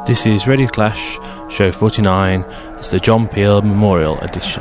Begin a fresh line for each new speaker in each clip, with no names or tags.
This is Radio Clash, show 49. It's the John Peel Memorial Edition.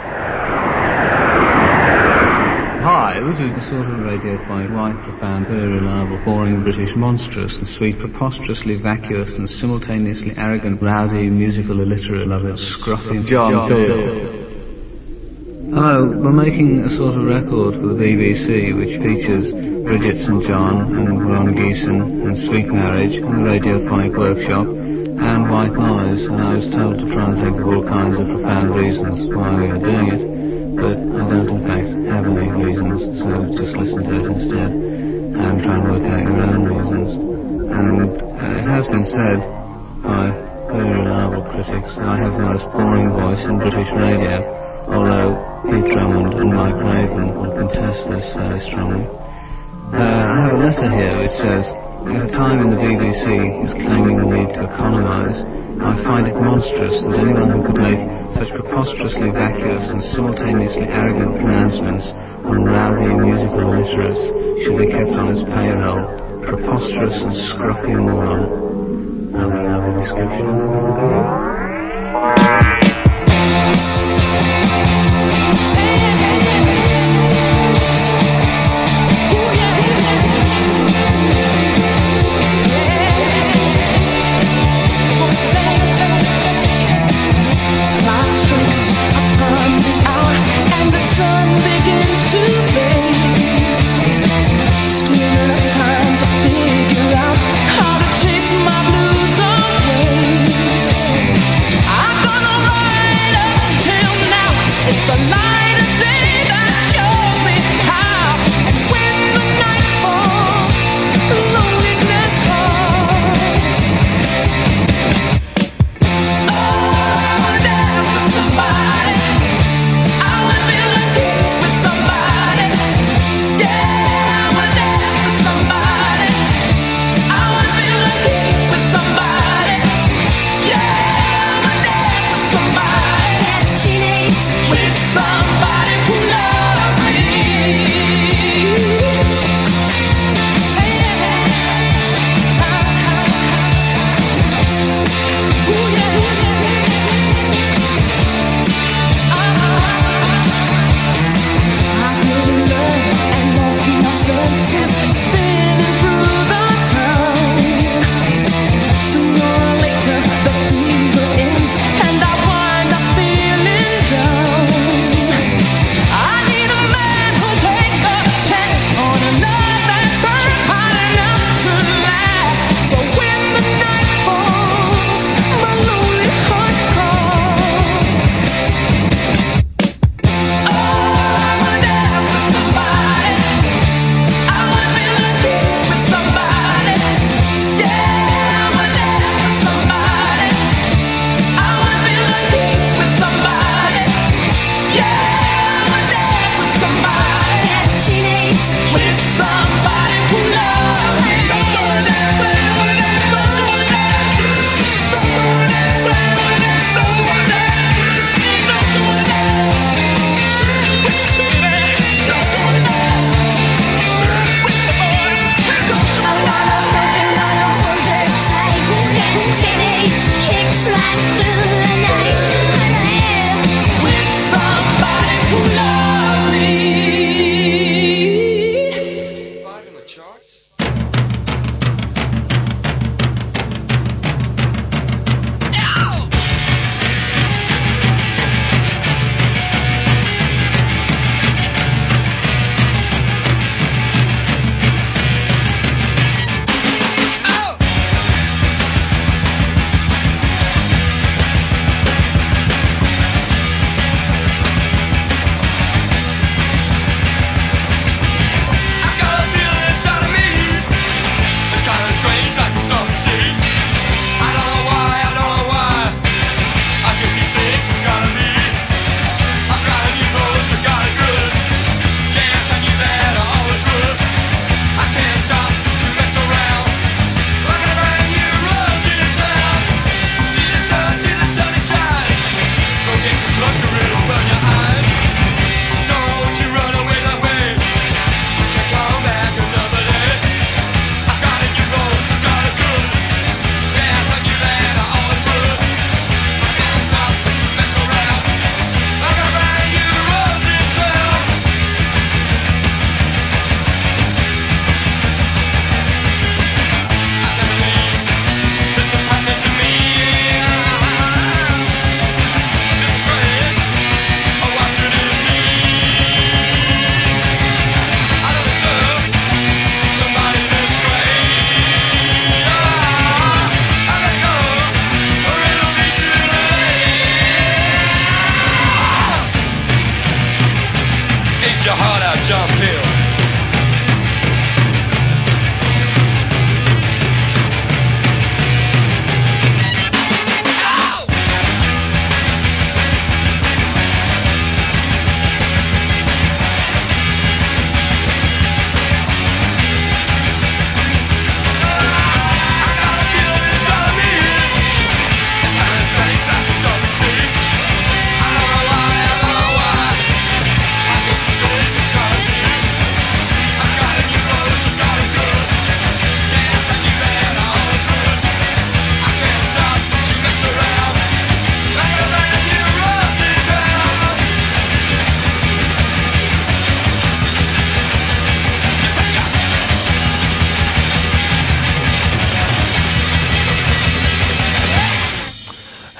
Hi, this is the sort of radiophonic, white, profound, very reliable, boring, British, monstrous and sweet, preposterously vacuous and simultaneously arrogant, rowdy, musical, illiterate, loved, scruffy John Peel. Hello, we're making a sort of record for the BBC which features Bridget St John and Ron Geeson and Sweet Marriage and the Radiophonic Workshop and White Noise, and I was told to try and think of all kinds of profound reasons why we are doing it, but I don't in fact have any reasons, so just listen to it instead and try and work out your own reasons. And it has been said by very reliable critics that I have the most boring voice in British radio, although Pete Drummond and Mike Raven will contest this very strongly. I have a letter here which says, at a time when the BBC is claiming the need to economise, I find it monstrous that anyone who could make such preposterously vacuous and simultaneously arrogant pronouncements on rowdy musical illiterates should be kept on his payroll. Preposterous and scruffy moron. Now we have a description of the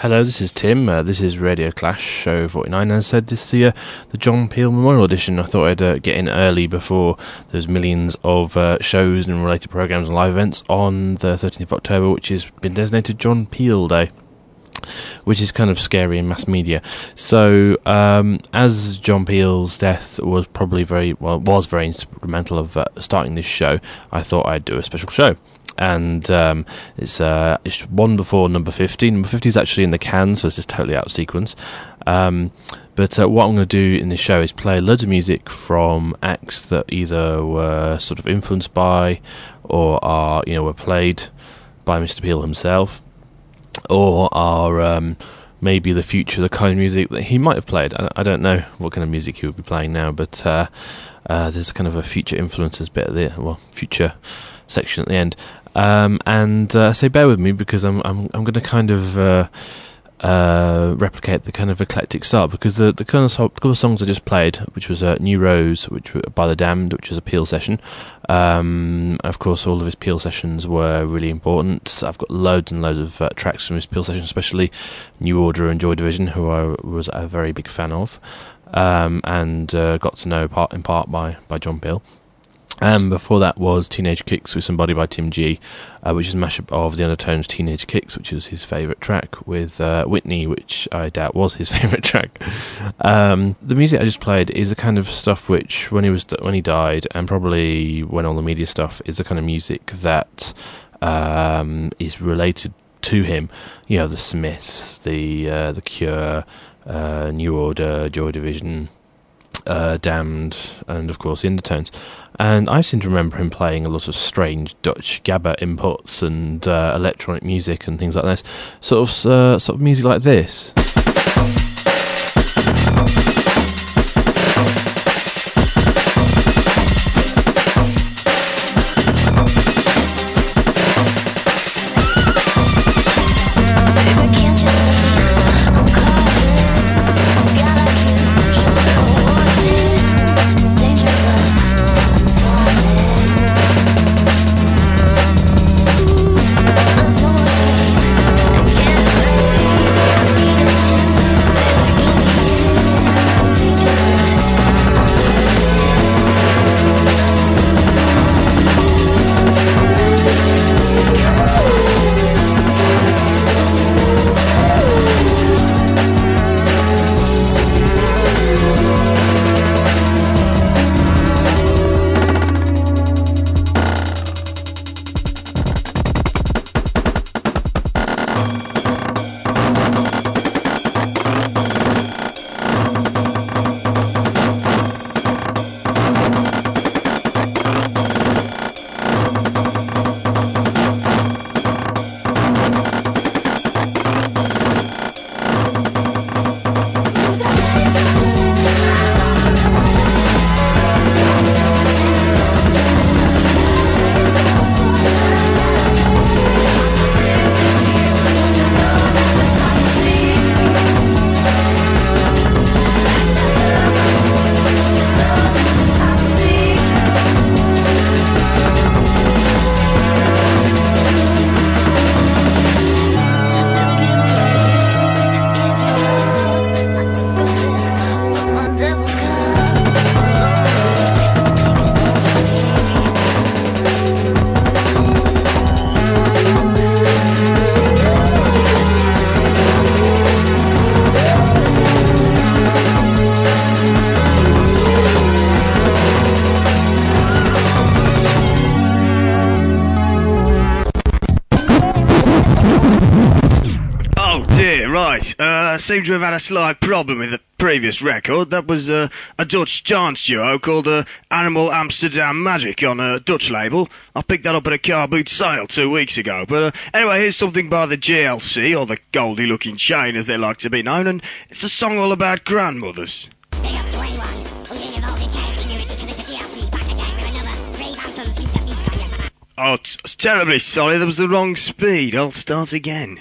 Hello, this is Tim. This is Radio Clash, show 49. As I said, this is the John Peel Memorial Edition. I thought I'd get in early before there's millions of shows and related programmes and live events on the 13th of October, which has been designated John Peel Day, which is kind of scary in mass media. So, as John Peel's death was very instrumental of starting this show, I thought I'd do a special show. And it's one before number 50. Number 50 is actually in the can, so it's just totally out of sequence. But what I'm going to do in this show is play loads of music from acts that either were sort of influenced by, or were played by Mr. Peel himself, or are maybe the future, the kind of music that he might have played. I don't know what kind of music he would be playing now, but there's kind of a future influences bit at the future section at the end. So bear with me, because I'm going to kind of replicate the kind of eclectic style, because the kind of couple of songs I just played, which was New Rose, which were by The Damned, which was a Peel session. Of course, all of his Peel sessions were really important. I've got loads and loads of tracks from his Peel session, especially New Order and Joy Division, who I was a very big fan of, and got to know in part by John Peel. And before that was Teenage Kicks with Somebody by Tim G, which is a mashup of The Undertones' Teenage Kicks, which was his favourite track, with Whitney, which I doubt was his favourite track. The music I just played is the kind of stuff which, when he died, and probably when all the media stuff, is the kind of music that is related to him. You know, the Smiths, the Cure, New Order, Joy Division, Damned, and of course the Undertones. And I seem to remember him playing a lot of strange Dutch gabba inputs and electronic music and things like this. Sort of music like this.
Seem to have had a slight problem with the previous record. That was a Dutch dance duo called Animal Amsterdam Magic on a Dutch label. I picked that up at a car boot sale 2 weeks ago. But anyway, here's something by the GLC, or the Goldie Looking Chain as they like to be known, and it's a song all about grandmothers. Oh, terribly sorry, that was the wrong speed. I'll start again.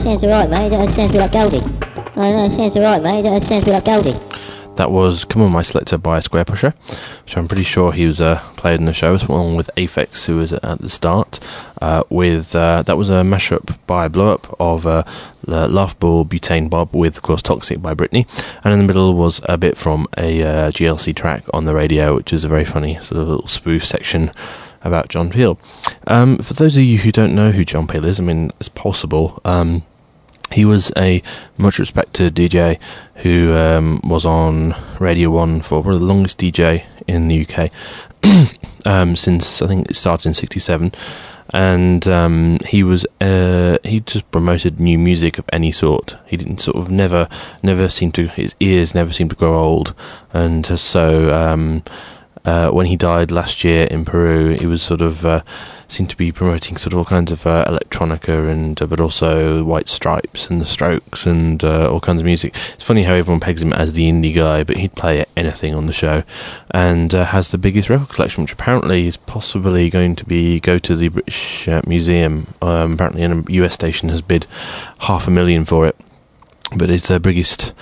sounds alright, mate. That sounds like Goldie. No, sounds alright, mate. That sounds like Goldie.
That was Come On My Selector by Square Pusher, which I'm pretty sure he was played in the show, along with Aphex, who was at the start. That was a mashup by Blow Up of Laughball Butane Bob with, of course, Toxic by Britney. And in the middle was a bit from a GLC track on the radio, which is a very funny sort of little spoof section about John Peel. For those of you who don't know who John Peel is, I mean, it's possible. He was a much respected DJ who was on Radio 1 for probably the longest DJ in the UK since, I think it started in 1967. And he just promoted new music of any sort. He didn't sort of never seem to, his ears never seemed to grow old. And so when he died last year in Peru, he was sort of seemed to be promoting sort of all kinds of electronica and but also White Stripes and the Strokes and all kinds of music. It's funny how everyone pegs him as the indie guy, but he'd play anything on the show, and has the biggest record collection, which apparently is possibly going to go to the British Museum. Apparently, a US station has bid $500,000 for it, but it's the biggest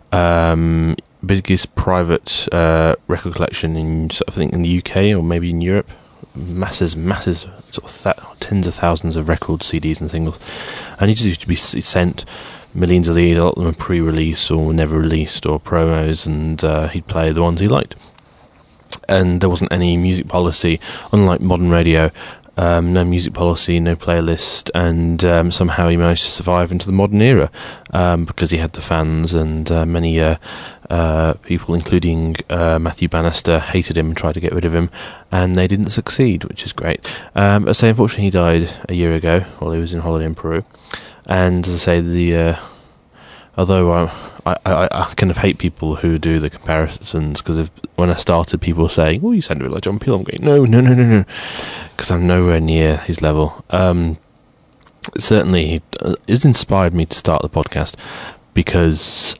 private record collection in, I think, in the UK or maybe in Europe. Masses, sort of tens of thousands of records, CDs and singles, and he just used to be sent millions of these. A lot of them are pre-release or never released or promos, and he'd play the ones he liked. And there wasn't any music policy, unlike modern radio. No music policy, no playlist, and somehow he managed to survive into the modern era because he had the fans, and many people, including Matthew Bannister, hated him and tried to get rid of him, and they didn't succeed, which is great. But say, unfortunately, he died a year ago while he was in holiday in Peru, and as I say, although I kind of hate people who do the comparisons, because when I started, people were saying, "Oh, you sound a bit like John Peel." I'm going, no, because I'm nowhere near his level. Certainly, it's inspired me to start the podcast because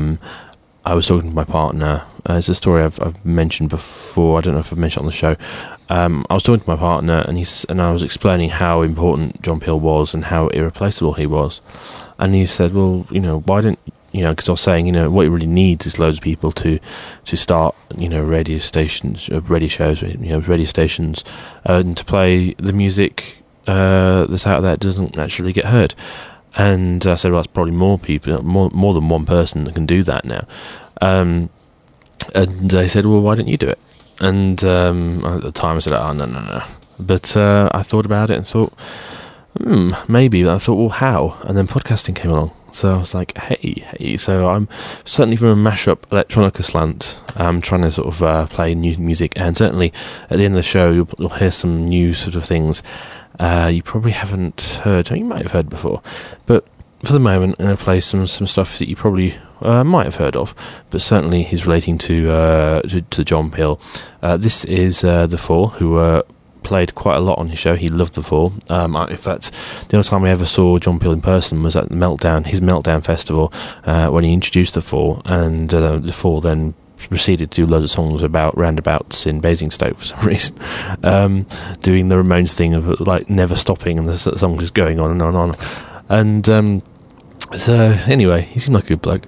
I was talking to my partner. It's a story I've mentioned before. I don't know if I've mentioned it on the show. I was talking to my partner, and I was explaining how important John Peel was and how irreplaceable he was. And he said, well, why don't, because I was saying, what he really needs is loads of people to start, radio stations, radio shows, radio stations, and to play the music that's out there that doesn't naturally get heard. And I said, well, that's probably more people, more than one person that can do that now. And they said, well, why don't you do it? And at the time I said, oh, no. But I thought about it and thought, maybe. But I thought, well, how? And then podcasting came along. So I was like, hey. So I'm certainly from a mashup electronica slant. I'm trying to sort of play new music. And certainly at the end of the show, you'll hear some new sort of things you probably haven't heard. You might have heard before. But for the moment, I'm going to play some stuff that you probably might have heard of. But certainly he's relating to John Peel. This is The Fall, who played quite a lot on his show. He loved The Fall. In fact, the only time I ever saw John Peel in person was at his Meltdown Festival, when he introduced The Fall, and The Fall then proceeded to do loads of songs about roundabouts in Basingstoke for some reason, doing the Ramones thing of like never stopping, and the song just going on and on and on. And so anyway, he seemed like a good bloke.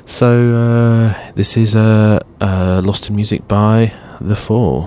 So this is Lost in Music by The Fall.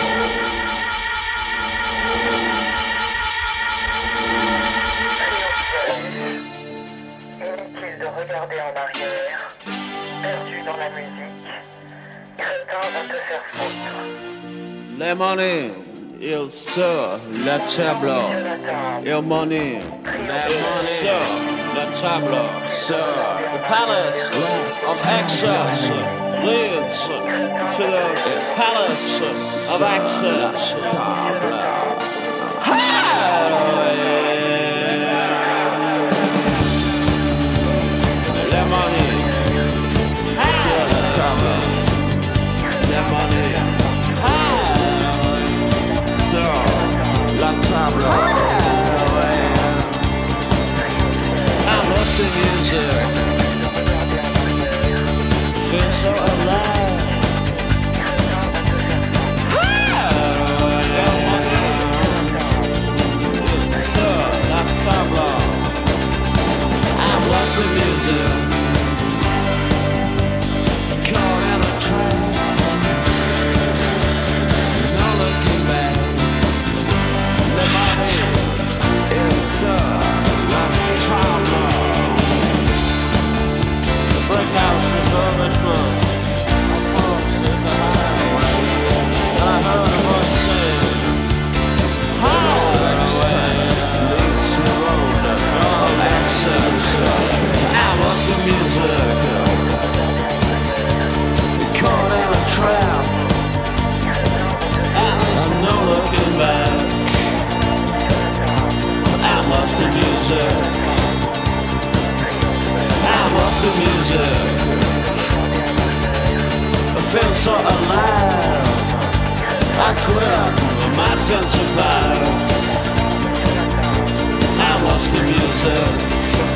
Les monnaies, il sur la table. Il monnaie, il sur la table. Sur the palace of access leads to the palace of access. Les monnaies, sur la table. Les monnaies. La table. I'm lost in music. Feel so alive. my turn to fire. I lost the music.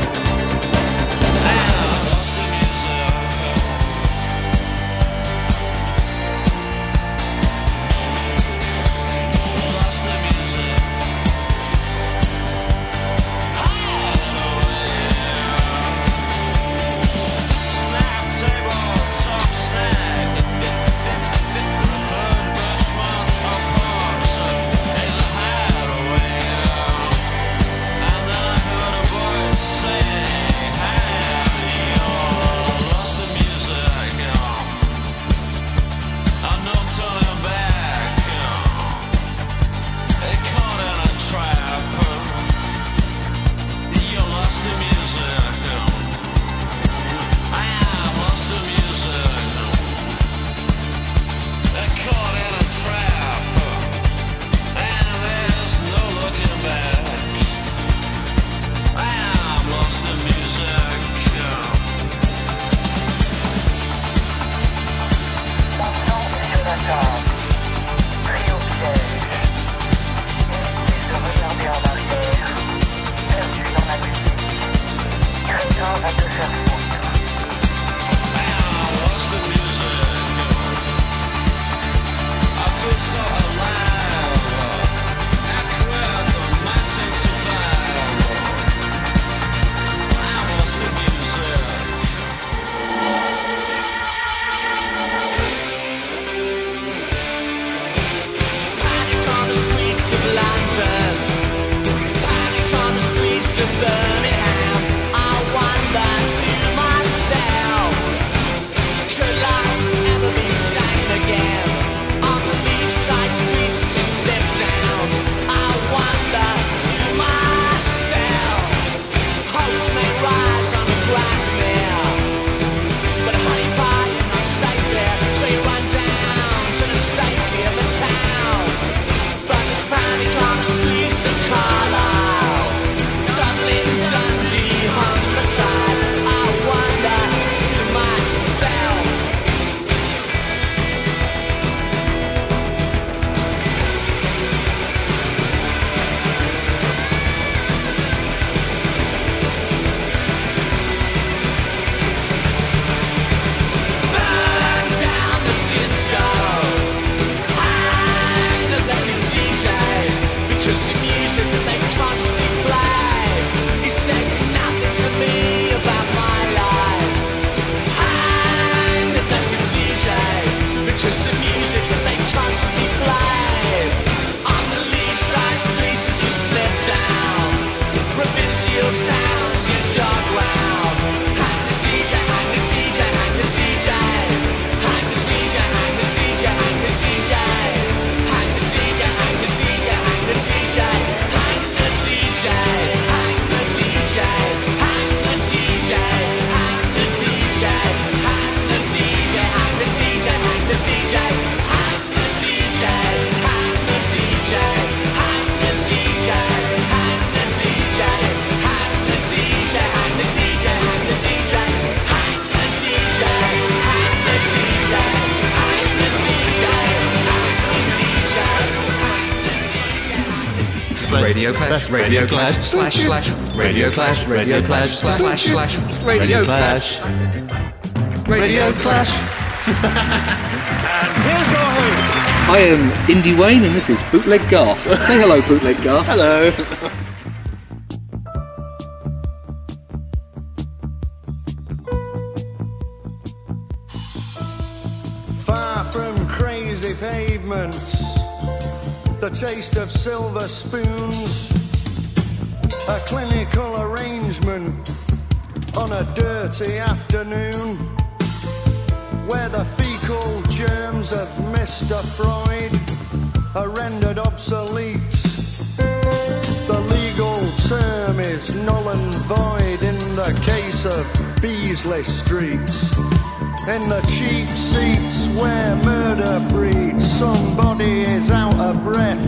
Radio Clash, Radio Clash, slash, Radio Clash, Radio Clash, slash, Radio Clash, Radio Clash.
And here's your host.
I am Indie Wayne and this is Bootleg Garth. Say hello, Bootleg Garth.
Hello.
Far from crazy pavements, the taste of silver spoons, a clinical arrangement on a dirty afternoon, where the fecal germs of Mr. Freud are rendered obsolete. The legal term is null and void in the case of Beasley Street. In the cheap seats where murder breeds, somebody is out of breath.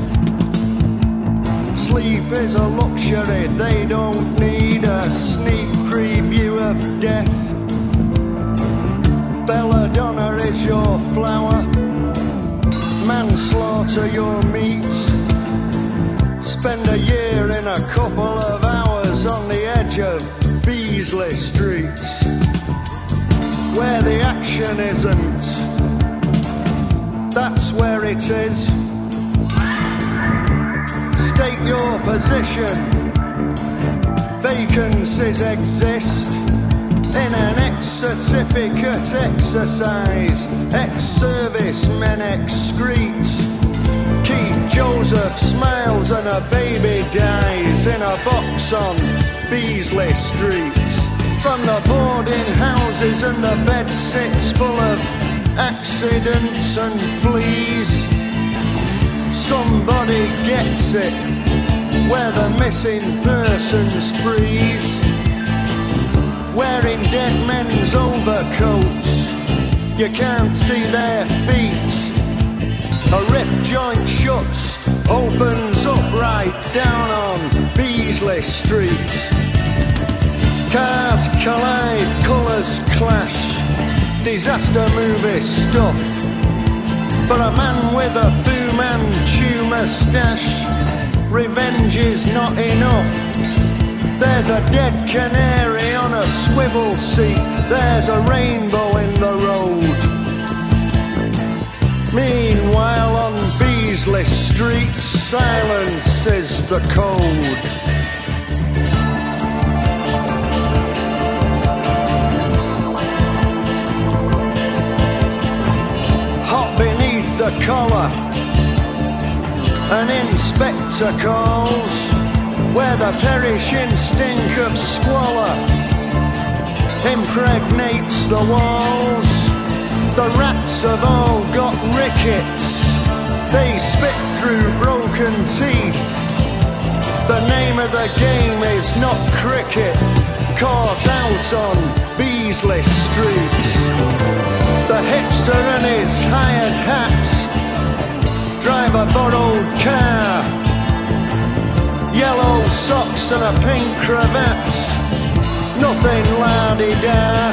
Sleep is a luxury, they don't need a sneak preview of death. Belladonna is your flower, man and slaughter your meat. Spend a year in a couple of hours on the edge of Beasley Street, where the action isn't. That's where it is. State your position. Vacancies exist in an ex-certificate exercise. Ex-servicemen excrete. Keith Joseph smiles and a baby dies in a box on Beasley Street. From the boarding houses and the bed sits full of accidents and fleas. Somebody gets it where the missing persons freeze. Wearing dead men's overcoats, you can't see their feet. A rift joint shuts, opens up right down on Beasley Street. Cars collide, colours clash, disaster movie stuff. For a man with a Fu Manchu moustache, revenge is not enough. There's a dead canary on a swivel seat, there's a rainbow in the road. Meanwhile on Beasley Street, silence is the code. The collar, an inspector calls, where the perishing stink of squalor impregnates the walls. The rats have all got rickets, they spit through broken teeth. The name of the game is not cricket, caught out on Beasley Street. The hipster and his hired hat drive a borrowed car. Yellow socks and a pink cravat, nothing la-di-da.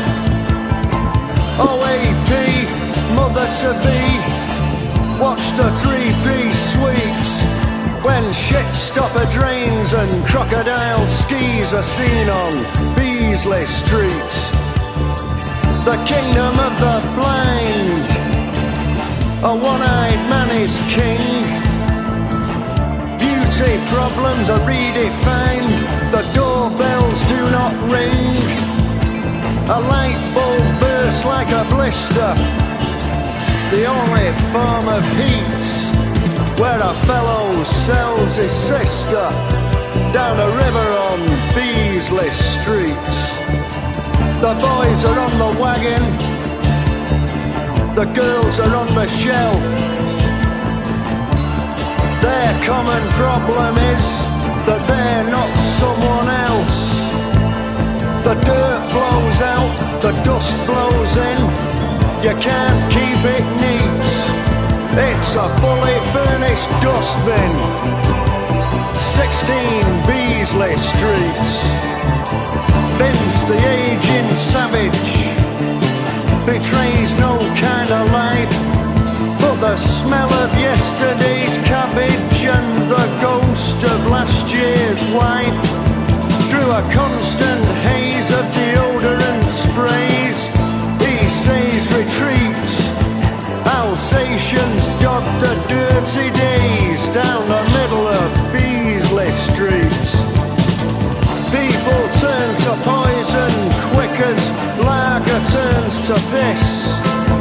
OAP, mother-to-be, watch the 3-piece suite when shit-stopper drains and crocodile skis are seen on Beasley Street. The kingdom of the blind, a one-eyed man is king. Beauty problems are redefined, the doorbells do not ring. A light bulb bursts like a blister, the only form of heat, where a fellow sells his sister down a river on Beasley Street. The boys are on the wagon, the girls are on the shelf. Their common problem is that they're not someone else. The dirt blows out, the dust blows in, you can't keep it neat. It's a fully furnished dustbin, 16 Beasley Street. Vince, the aging savage, betrays no kind of life, but the smell of yesterday's cabbage and the ghost of last year's wife, through a constant haze of deodorant sprays, he says retreat. Alsatians dog the dirty days down the middle of Beasley Street. People turn to poison quick as lager turns to piss.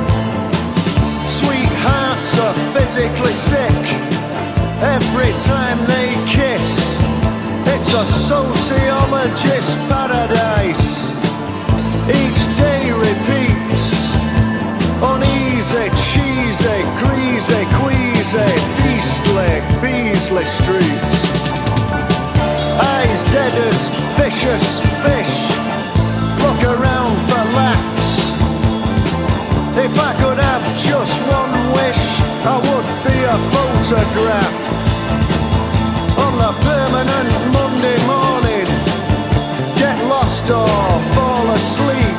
Sweethearts are physically sick every time they kiss. It's a sociologist's paradise, each day repeats. Uneasy, cheesy, greasy, queasy, beastly Beasley Street. Eyes dead as vicious fish, look around for laughs. If I could have just one wish, I would be a photograph. On the permanent Monday morning, get lost or fall asleep,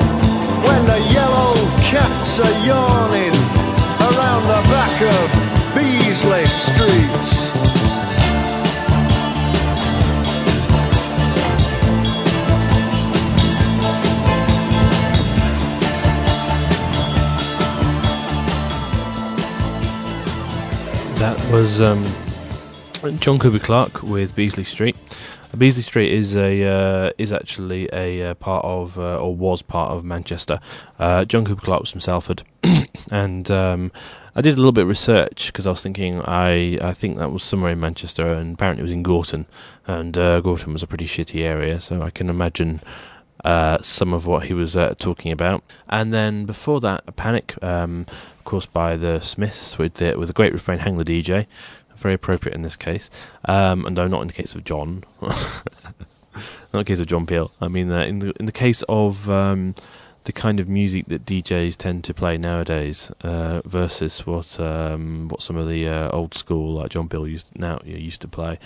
when the yellow cats are yawning around the back of Beasley Street.
That was John Cooper Clarke with Beasley Street. Beasley Street is actually a part of, or was part of Manchester. John Cooper Clarke was from Salford, and I did a little bit of research because I was thinking I think that was somewhere in Manchester, and apparently it was in Gorton, and Gorton was a pretty shitty area, so I can imagine some of what he was talking about. And then before that, A Panic, of course, by the Smiths with the great refrain, "Hang the DJ." Very appropriate in this case, and though not in the case of John, not in the case of John Peel. I mean, in the case of the kind of music that DJs tend to play nowadays, versus what some of the old school like John Peel used to play.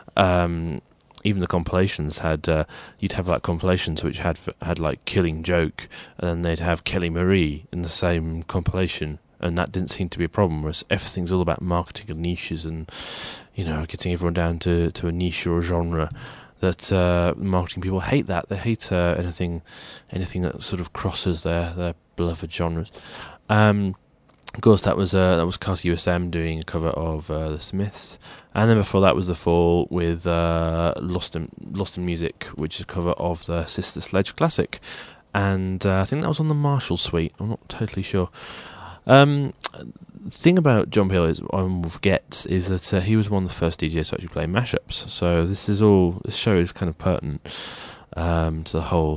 Even the compilations had you'd have like compilations which had like Killing Joke, and then they'd have Kelly Marie in the same compilation. And that didn't seem to be a problem, whereas everything's all about marketing and niches and, getting everyone down to a niche or a genre. That marketing people hate that. They hate anything that sort of crosses their beloved genres. Of course, that was Castle USM doing a cover of the Smiths, and then before that was The Fall with Lost in Music, which is a cover of the Sister Sledge classic, and I think that was on the Marshall Suite. I'm not totally sure. The thing about John Peel is one forgets is that he was one of the first DJs to actually play mashups. So this show is kind of pertinent to the whole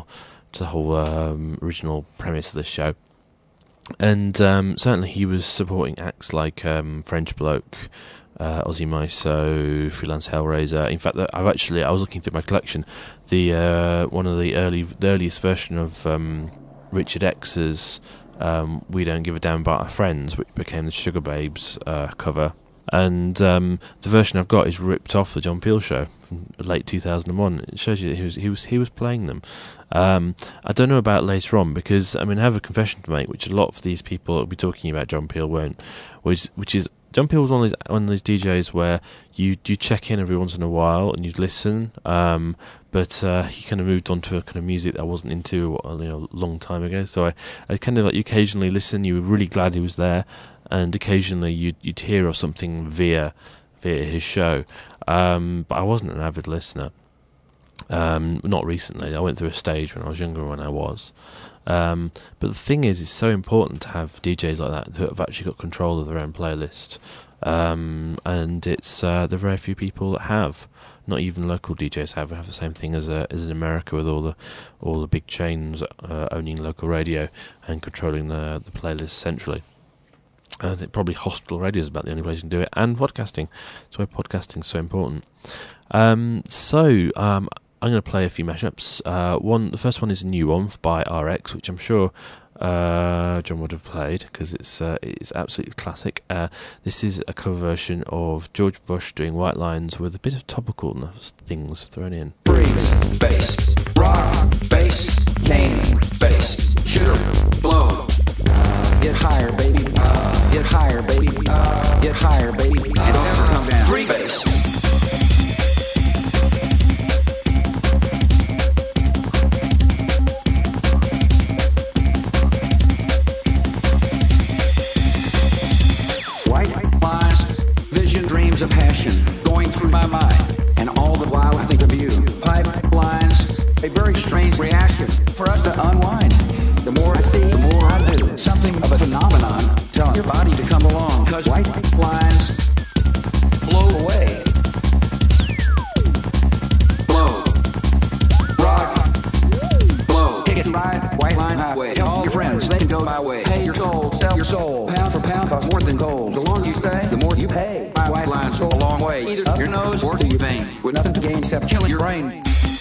original premise of this show. And certainly he was supporting acts like French Bloke, Ozzy Miso, Freelance Hellraiser. In fact, I was looking through my collection. One of the earliest version of Richard X's We Don't Give a Damn About Our Friends, which became the Sugar Babes cover, and the version I've got is ripped off the John Peel show from late 2001. It shows you that he was playing them. I don't know about later on, because I have a confession to make, which a lot of these people that will be talking about John Peel won't, which is John Peel was one of these DJs where you check in every once in a while and you'd listen, but he kind of moved on to a kind of music that I wasn't into a long time ago. So I kind of like, you occasionally listen, you were really glad he was there, and occasionally you'd hear of something via his show, but I wasn't an avid listener. Not recently. I went through a stage when I was younger, when I was. But the thing is, it's so important to have DJs like that who have actually got control of their own playlist. And it's there are very few people that have. Not even local DJs have the same thing as in America, with all the big chains owning local radio and controlling the playlist centrally. I think probably hospital radio is about the only place you can do it, and podcasting. That's why podcasting is so important. I'm going to play a few mashups. The first one is a new one by RX, which I'm sure John would have played, because it's absolutely classic. This is a cover version of George Bush doing White Lines with a bit of topical things thrown in.
Freeze, bass, rock, bass, cane, bass, shooter, blow. Get higher, baby. Get higher, baby. Get higher, baby. And don't ever come down. Free bass. Dreams of passion going through my mind, and all the while I think of you. Pipelines, a very strange reaction for us to unwind. The more I see, the more I do. Something of a phenomenon telling your body to come along, because white lines blow away. Blow. Rock. Blow. Take it by white line highway. Tell all your friends they can go my way. Pay your soul, sell your soul. Pound for pound costs more than gold. The longer you stay, the more you pay. White lines go a long way, either up your nose or through your vein, with nothing to gain except killing your brain.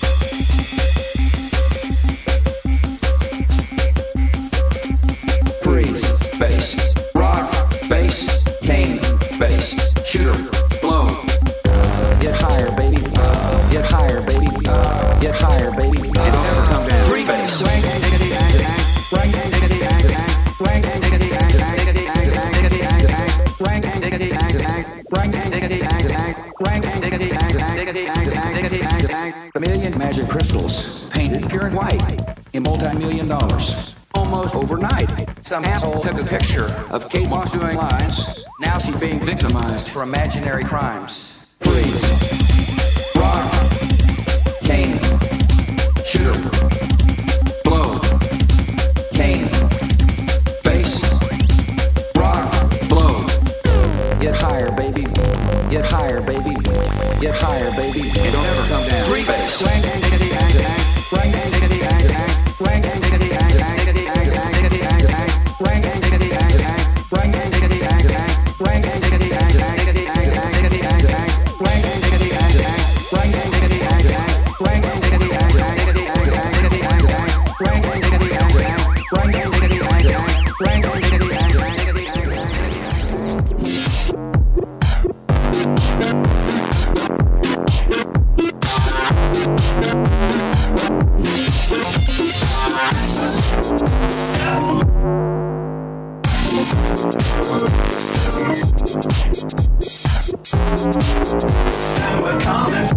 Freeze, bass, rock, bass, cane, bass, shooter, blow. Get higher, baby. Get higher, baby. Get higher, baby. And don't ever come down. Free bass. Rank, A million magic crystals, painted pure and white, in multi-million dollars. Almost overnight, some asshole took a picture of Kate Moss doing lines. Now she's being victimized for imaginary crimes. Freeze. Rock. Cane. Shooter. Blow. Cane. Face. Rock. Blow. Get higher, baby. Get higher, baby. Get higher, baby. And don't ever come down. Three base. Rank, diggity, diggity, rank, diggity, diggity, rank, diggity, diggity, rank, diggity, diggity, rank, diggity, diggity, rank, diggity, diggity,
And we're coming.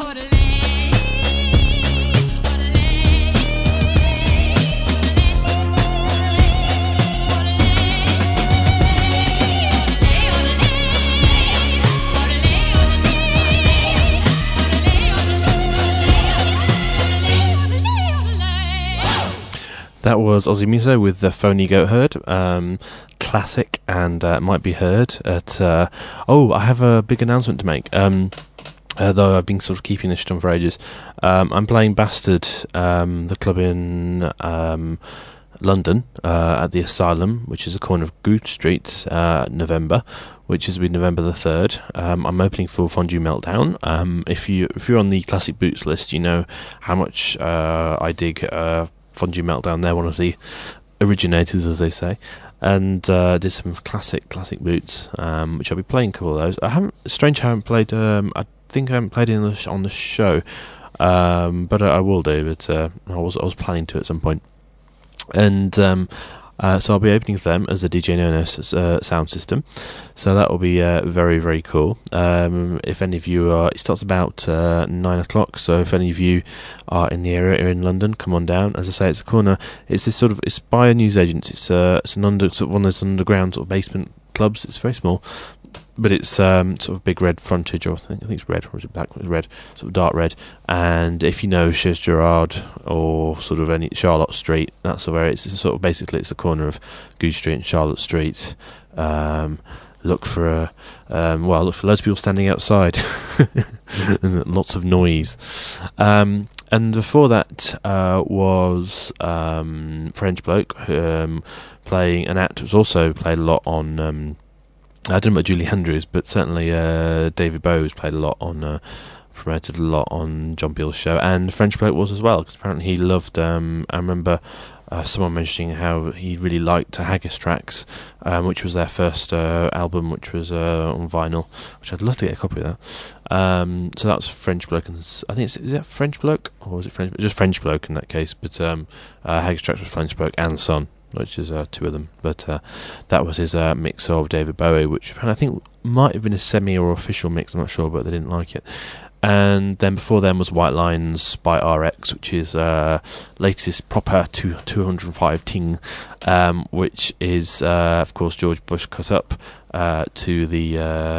That was Ozzy Miso with the Phony Goat Herd, classic, and might be heard at... I have a big announcement to make, though I've been sort of keeping this on for ages. I'm playing Bastard, the club in London, at the Asylum, which is a corner of Goode Street, November, which has been November the 3rd. I'm opening for Fondue Meltdown. If you're on the Classic Boots list, you know how much I dig... Fondue Meltdown. They're one of the originators, as they say, and did some classic boots, which I'll be playing a couple of those. I haven't played. I think I haven't played on the show, but I will do. But I was planning to at some point, and so I'll be opening for them as the DJ No sound system. So that will be very, very cool. If any of you are, it starts about 9 o'clock. So if any of you are in the area in London, come on down. As I say, it's a corner. It's this it's by a newsagent. It's an one of those underground sort of basement clubs. It's very small, but it's sort of big red frontage, or I think it's red, or is it black? It's red, sort of dark red. And if you know Chez Gerard or sort of any Charlotte Street, that's where it's sort of basically it's the corner of Goode Street and Charlotte Street. Look for lots of people standing outside and lots of noise. And before that was French Bloke playing an act was also played a lot on. I don't know about Julie Andrews, but certainly David Bowie was played a lot on, promoted a lot on John Peel's show, and French Bloke was as well, because apparently he loved. I remember someone mentioning how he really liked Haggis Tracks, which was their first album, which was on vinyl, which I'd love to get a copy of that. So that was French Bloke, and I think is that French Bloke, or was it French? Just French Bloke in that case, but Haggis Tracks was French Bloke and Son, which is two of them, but that was his mix of David Bowie, which I think might have been a semi or official mix, I'm not sure, but they didn't like it. And then before them was White Lines by RX, which is latest proper 205 ting, which is of course George Bush cut up to the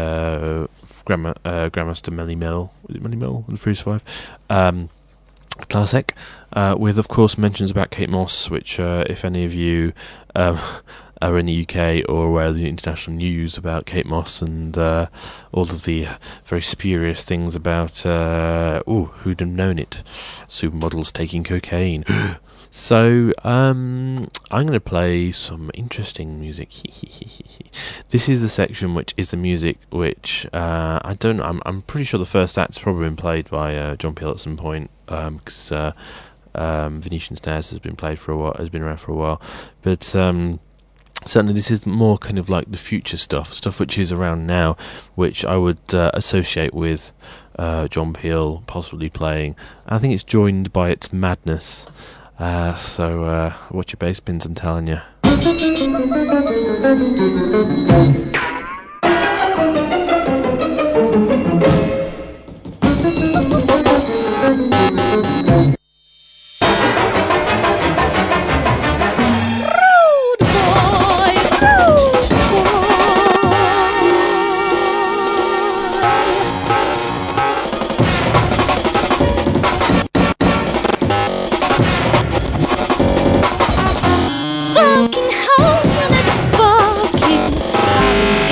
Grandmaster Melly Mel, was it Melly Mel and Freeze 5? Classic, with of course mentions about Kate Moss, which if any of you are in the UK or aware of the international news about Kate Moss and all of the very spurious things about who'd have known it, supermodels taking cocaine. So I'm going to play some interesting music. This is the section which is the music which I don't know. I'm pretty sure the first act's probably been played by John Peel at some point, because Venetian Snares has been played for a while, has been around for a while. But certainly this is more kind of like the future stuff which is around now, which I would associate with John Peel possibly playing. I think it's joined by its madness. So watch your bass pins, I'm telling you.
Walking home on a barking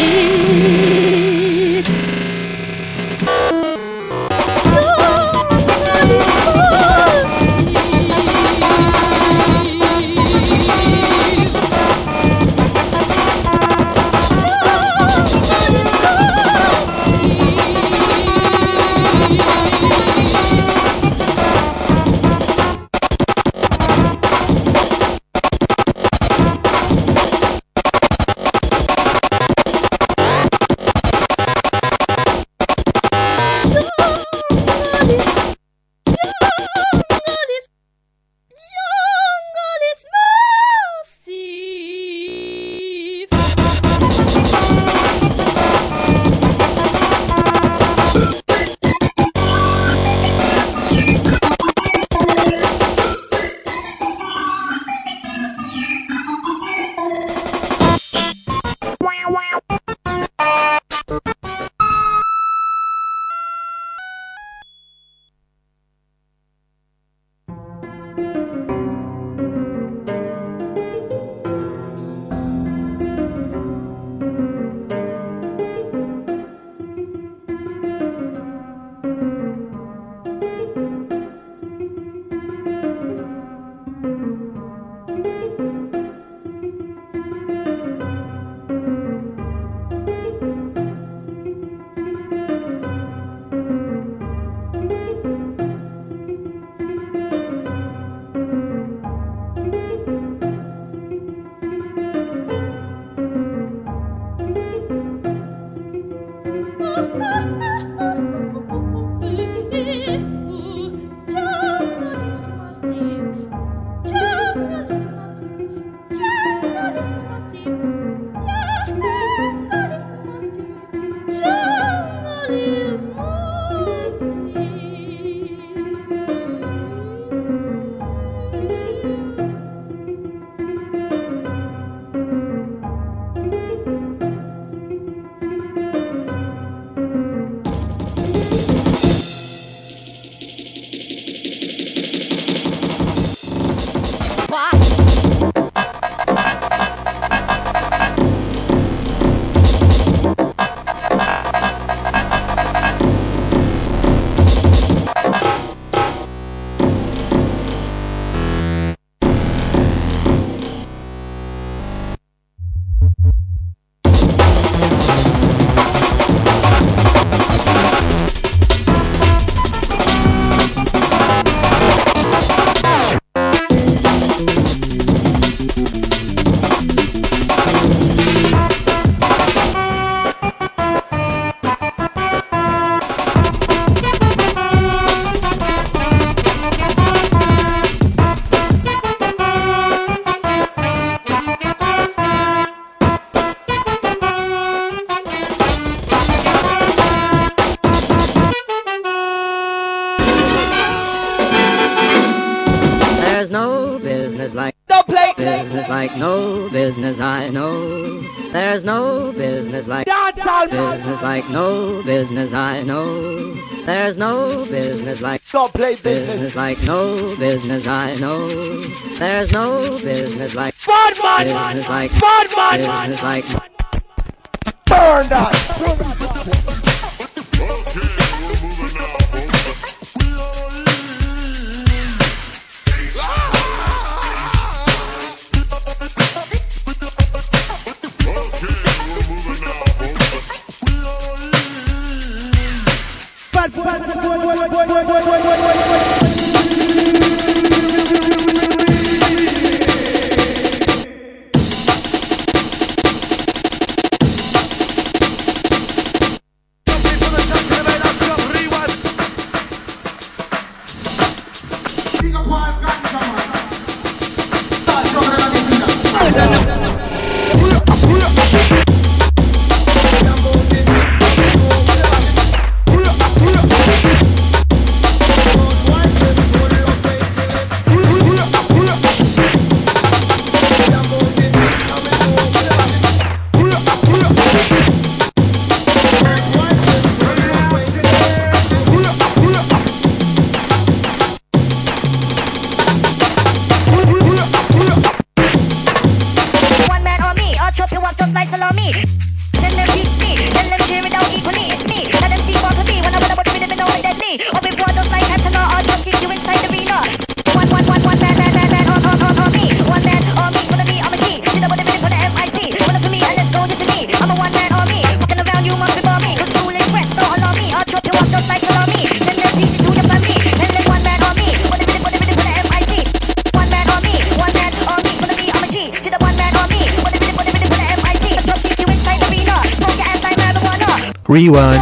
Business like no business I know. There's no business like business like no business I know. There's no business like
don't play business
like no business I know. There's no business like business like business like
burn that.
Rewind.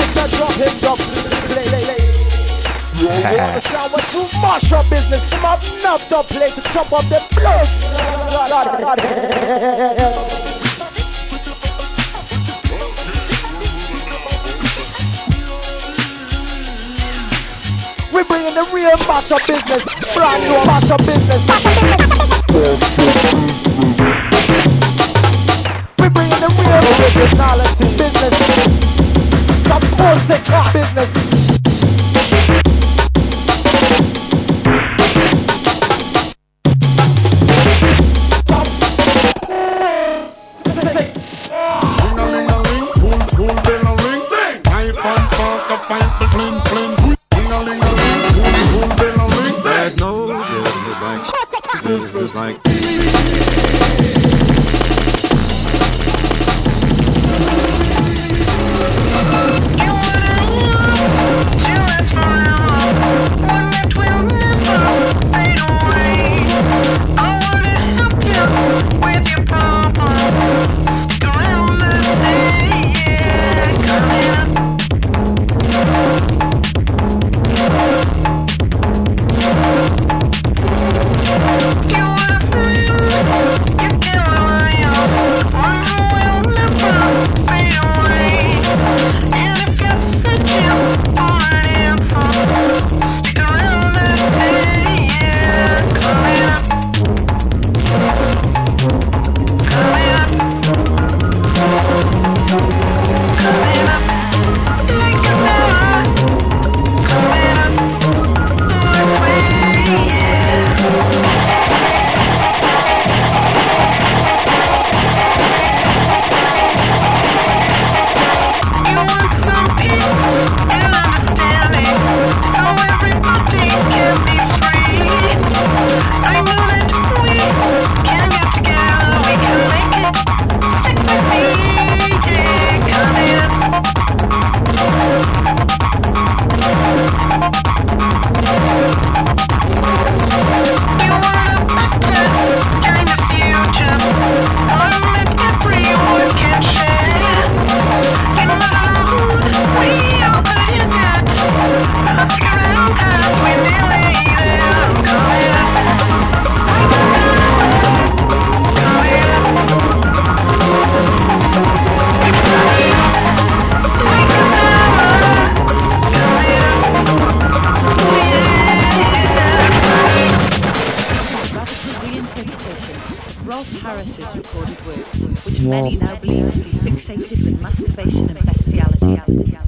Mash up business, come up, knocked up play to chop up the blood. We're bringing the real mash up business, brand new mash up business. We're bringing the real originality business, some bullshit business.
There's no business like
You his recorded works, which many now believe to be fixated with masturbation and bestiality.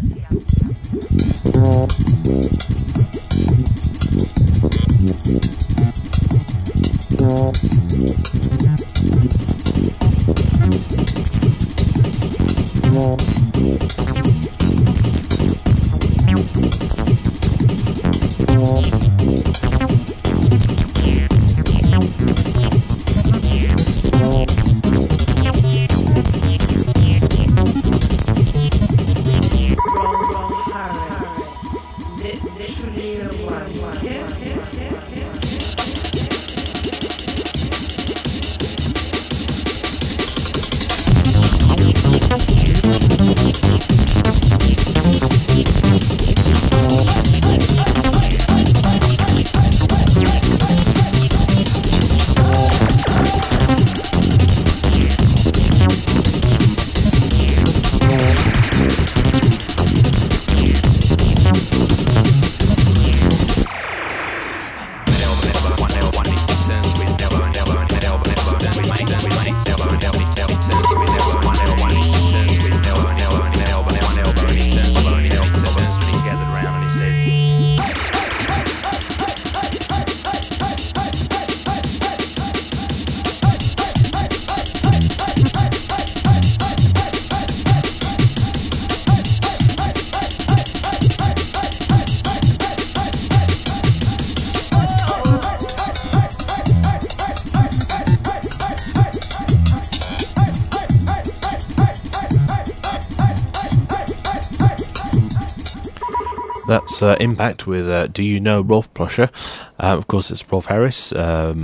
That's Impact with Do You Know Rolf Ploscher? Of course, it's Rolf Harris,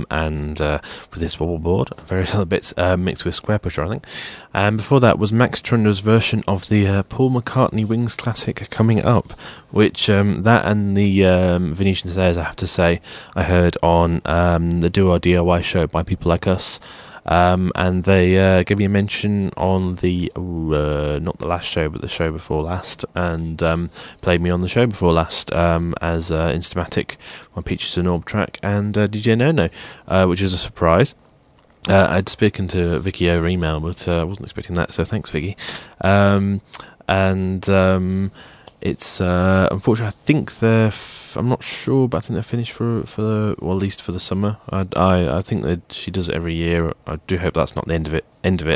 and with his wobble board, various other bits mixed with Square Pusher, I think. And before that was Max Trunder's version of the Paul McCartney Wings classic Coming Up, which that and the Venetian Stairs, I have to say, I heard on the Do Our DIY show by People Like Us. And they gave me a mention on the not the last show, but the show before last, and played me on the show before last as Instamatic on Peaches and Orb track, and DJ No, which is a surprise. I'd spoken to Vicky over email, but I wasn't expecting that, so thanks, Vicky. It's unfortunately, I think they're I'm not sure, but I think they're finished for the, well, at least for the summer. I think that she does it every year. I do hope that's not the end of it.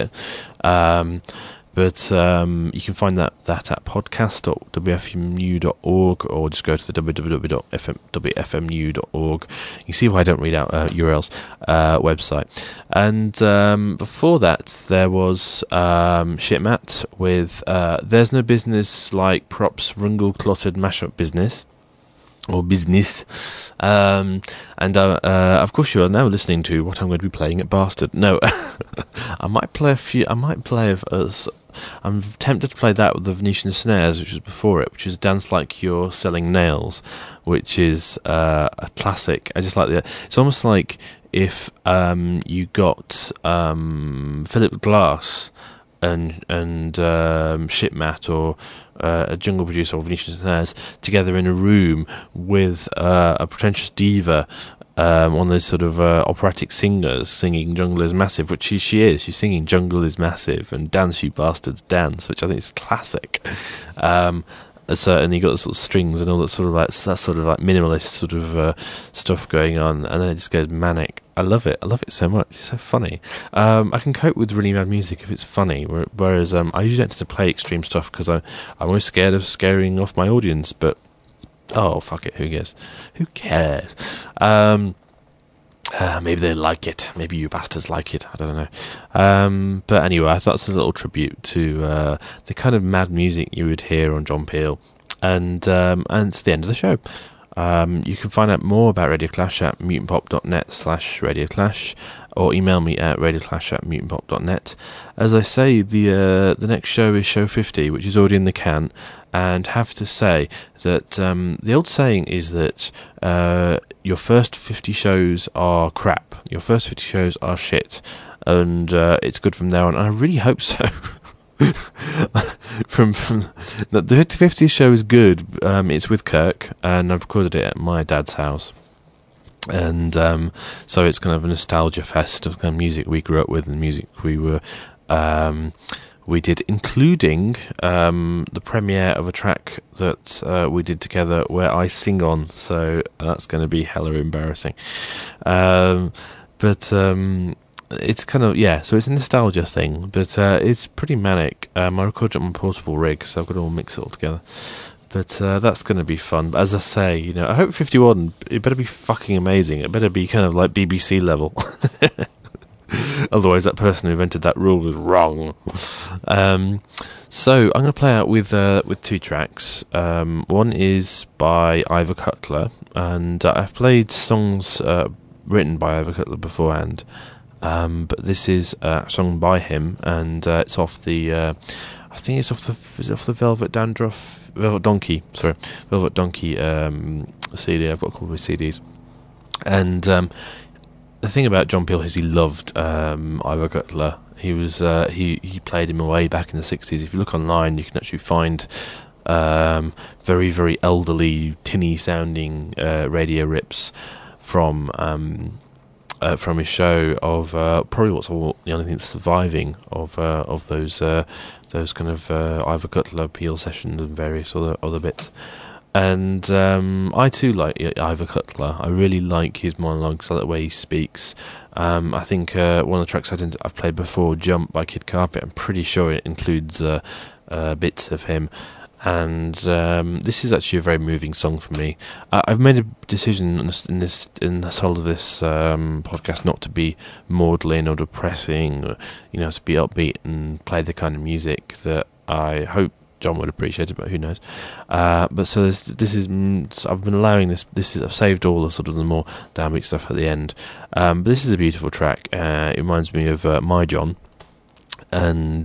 But you can find that at podcast.wfmu.org, or just go to the www.wfmu.org. You can see why I don't read out URLs website. And before that, there was Shitmat with There's No Business Like Props Rungle Clotted Mashup Business. Or business, and of course you are now listening to what I'm going to be playing at Bastard. No, I might play a few. I'm tempted to play that with the Venetian Snares, which was before it, which is Dance Like You're Selling Nails, which is a classic. I just like the. It's almost like if you got Philip Glass and Shitmat or a Jungle Producer or Venetian Snares together in a room with a pretentious diva, one of those sort of operatic singers singing Jungle is Massive, which she is. She's singing Jungle is Massive and Dance You Bastards Dance, which I think is classic. And you got the sort of strings and all that sort of like minimalist sort of stuff going on, and then it just goes manic. I love it so much. It's so funny. I can cope with really mad music if it's funny, whereas I usually don't tend to play extreme stuff because I'm always scared of scaring off my audience. But oh, fuck it, who cares? Maybe they like it. Maybe you bastards like it. I don't know. But anyway, I thought it's a little tribute to the kind of mad music you would hear on John Peel. And it's the end of the show. You can find out more about Radio Clash at mutantpop.net/Radio Clash, or email me at radioclash@mutantpop.net. As I say, the next show is show 50, which is already in the can, and have to say that the old saying is that your first 50 shows are crap, your first 50 shows are shit, and it's good from there on, and I really hope so. from the 50th show is good. It's with Kirk, and I've recorded it at my dad's house. And so it's kind of a nostalgia fest of kind of music we grew up with and music we did, including the premiere of a track that we did together where I sing on, so that's going to be hella embarrassing. But it's kind of, so it's a nostalgia thing, but it's pretty manic. I recorded it on my portable rig, so I've got to all mix it all together. But that's going to be fun. But as I say, I hope 51, it better be fucking amazing. It better be kind of like BBC level. Otherwise, that person who invented that rule was wrong. So I'm going to play out with 2 tracks. One is by Ivor Cutler, and I've played songs written by Ivor Cutler beforehand. But this is a song by him, and it's off the. I think it's off the Velvet Donkey CD. I've got a couple of CDs, and the thing about John Peel is he loved Ivor Cutler. He was he played him way back in the 60s. If you look online, you can actually find very, very elderly, tinny sounding radio rips from his show of probably what's the only thing that's surviving of those kind of Ivor Cutler Peel sessions and various other bits. And I too like Ivor Cutler. I really like his monologues, I like the way he speaks. I think one of the tracks I've played before, Jump by Kid Carpet, I'm pretty sure it includes bits of him. And this is actually a very moving song for me. I've made a decision in the whole of this podcast not to be maudlin or depressing, or, to be upbeat and play the kind of music that I hope John would appreciate it, but who knows? But so this is I've been allowing this. I've saved all the sort of the more downbeat stuff at the end. But this is a beautiful track. It reminds me of My John, and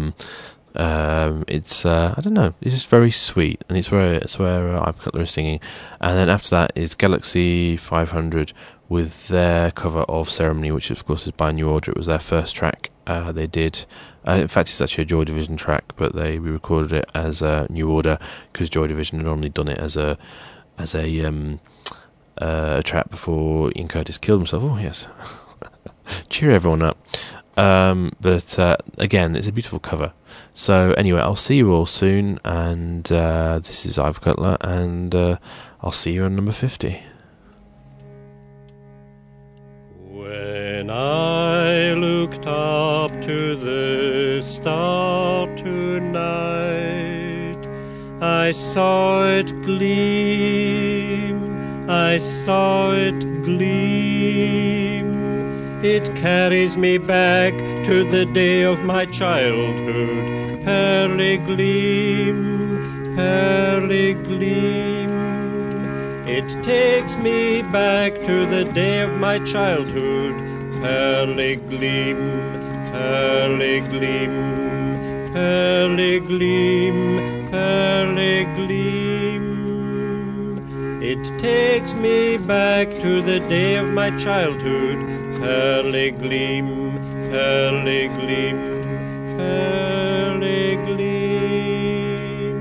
it's I don't know. It's just very sweet, and it's where Ivor Cutler is singing. And then after that is Galaxy 500 with their cover of Ceremony, which of course is by New Order. It was their first track they did. In fact, it's actually a Joy Division track, but they re-recorded it as New Order because Joy Division had only done it as a track before Ian Curtis killed himself. Oh yes, cheer everyone up. But again, it's a beautiful cover. So anyway, I'll see you all soon, and this is Ivor Cutler, and I'll see you on number 50.
When I looked up to the star tonight, I saw it gleam, I saw it gleam. It carries me back to the day of my childhood. Pearly gleam, pearly gleam. It takes me back to the day of my childhood. Pearly gleam, pearly gleam, pearly gleam, pearly gleam. It takes me back to the day of my childhood. Pearly gleam, pearly gleam, pearly gleam.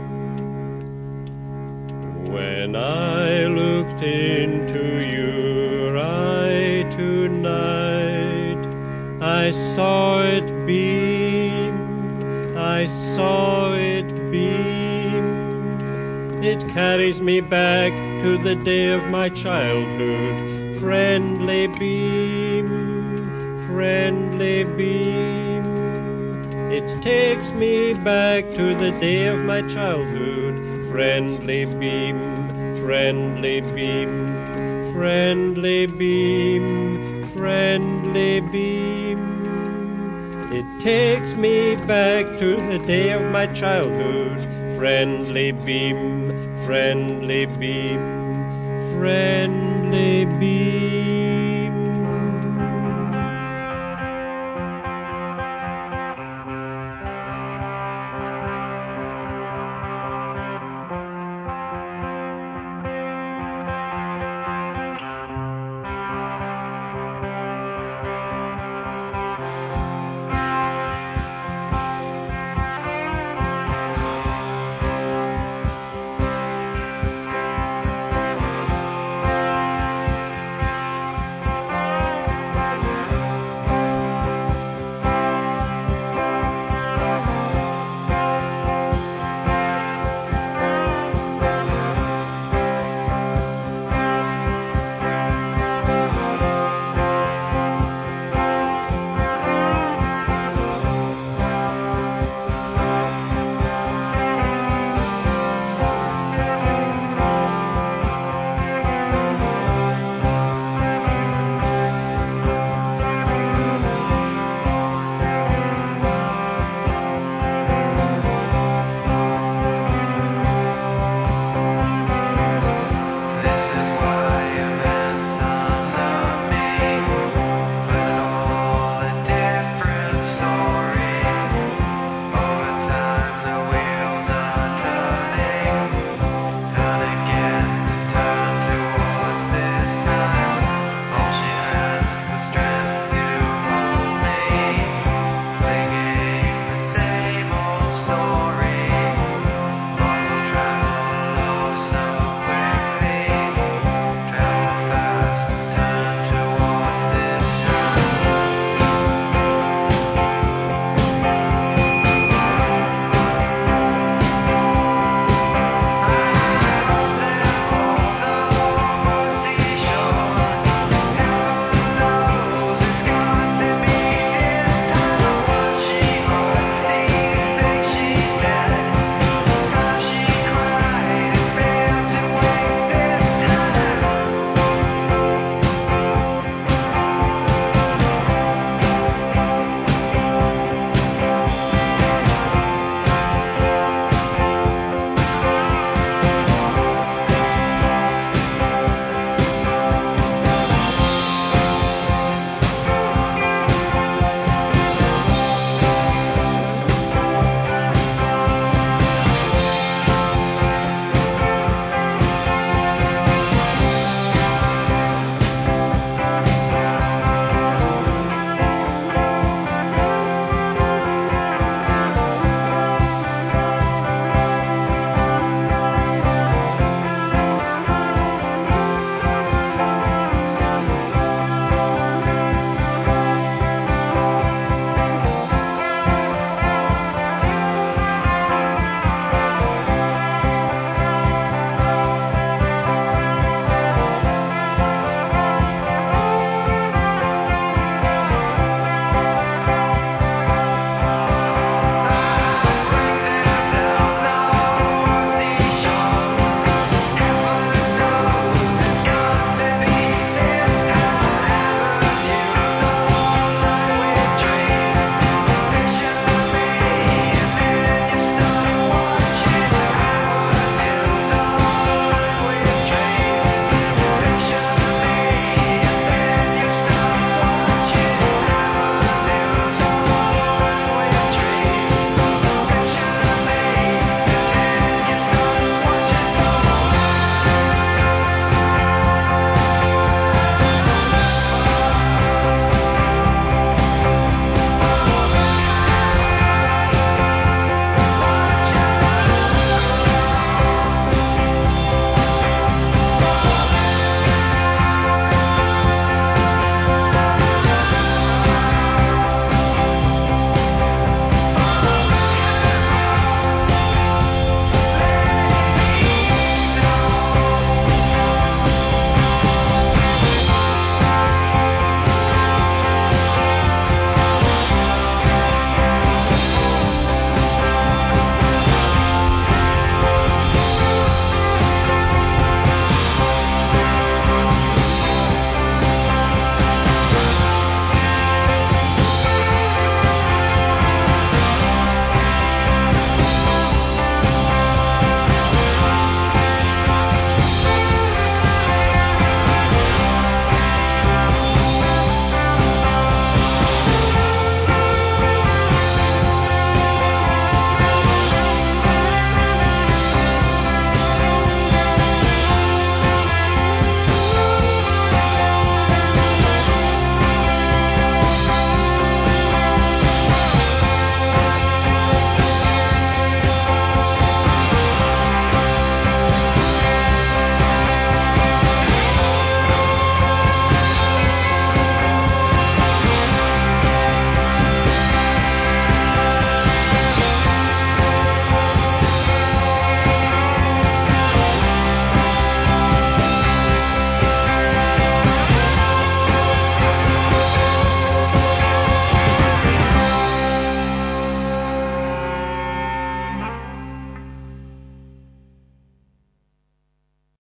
When I looked into your eye tonight, I saw it beam, I saw it beam. It carries me back to the day of my childhood. Friendly beam, friendly beam. It takes me back to the day of my childhood. Friendly beam, friendly beam, friendly beam, friendly beam. It takes me back to the day of my childhood. Friendly beam, friendly beam, friendly beam.